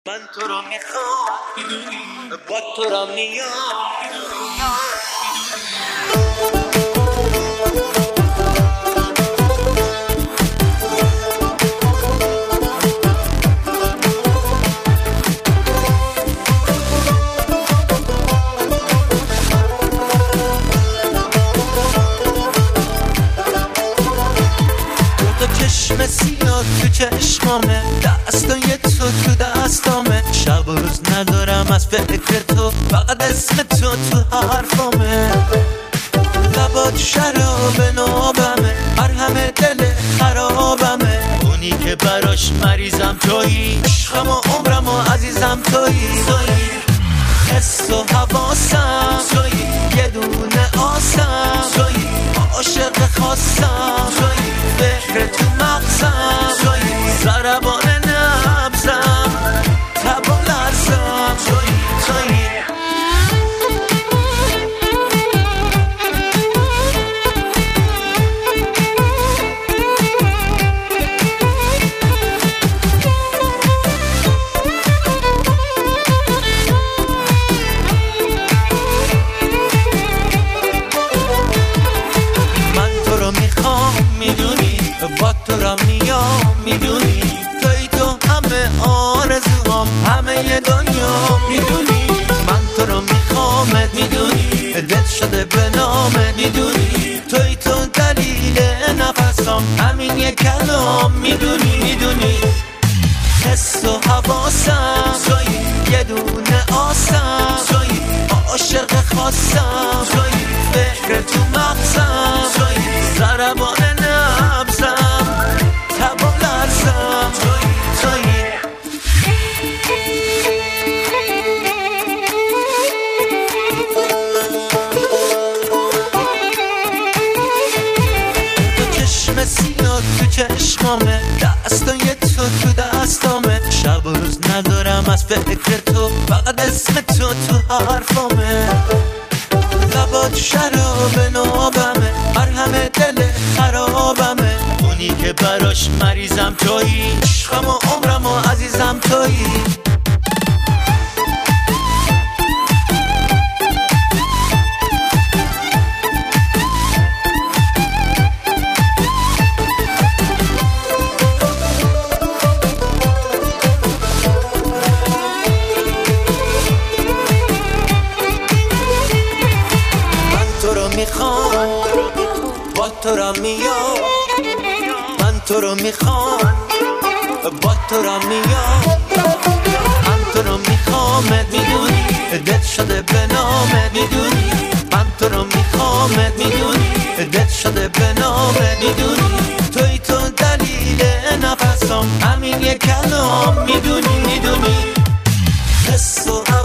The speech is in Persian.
من تو رو میخوام، با تو رو میام. چشم سیاه تو چشمامه، دستای تو دستامه، شب و روز ندارم از فکر تو، فقط اسم تو حرفامه. لبات شراب نابمه، مرهم دل خرابمه، اونی که براش مریضم تویی، عشقم و عمرم و عزیزم تویی. حس و حواسم تویی، یه دونه آسم تویی، عاشق خاصم تویی، فکر تو مغزم تویی، ضربان نبزم، تب و لرزم تویی. با تو را میام، میدونی توی تو همه آرزوام، همه دنیا میدونی. من تو رو میخوامت، میدونی دل شده به نامت، میدونی توی تو دلیل نفسام، همین یک کلام میدونی. حس و حواسم توی، یه دونه آسم توی، عاشق خاصم توی، فکر تو مغزم توی، ضربان نبزم، تب و لرزم توی. تو چشم سیاه تو چشمامه، دستای تو دستامه، شب و روز ندارم از فکر تو، فقط اسم تو حرفامه. لبات شراب نابمه، مرهم دل خرابمه، اونی که براش مریضم تویی، عشقم و عمرم و عزیزم تویی. با تو را میام، من تو رو میخوام، با تو را میام. من تو رو میخوامت، میدونی دل شده به نامت، میدونی من تو رو میخوامت، میدونی دل شده به نامت، میدونی توی تو دلیل نفسام، همین یک کلام میدونی. حس و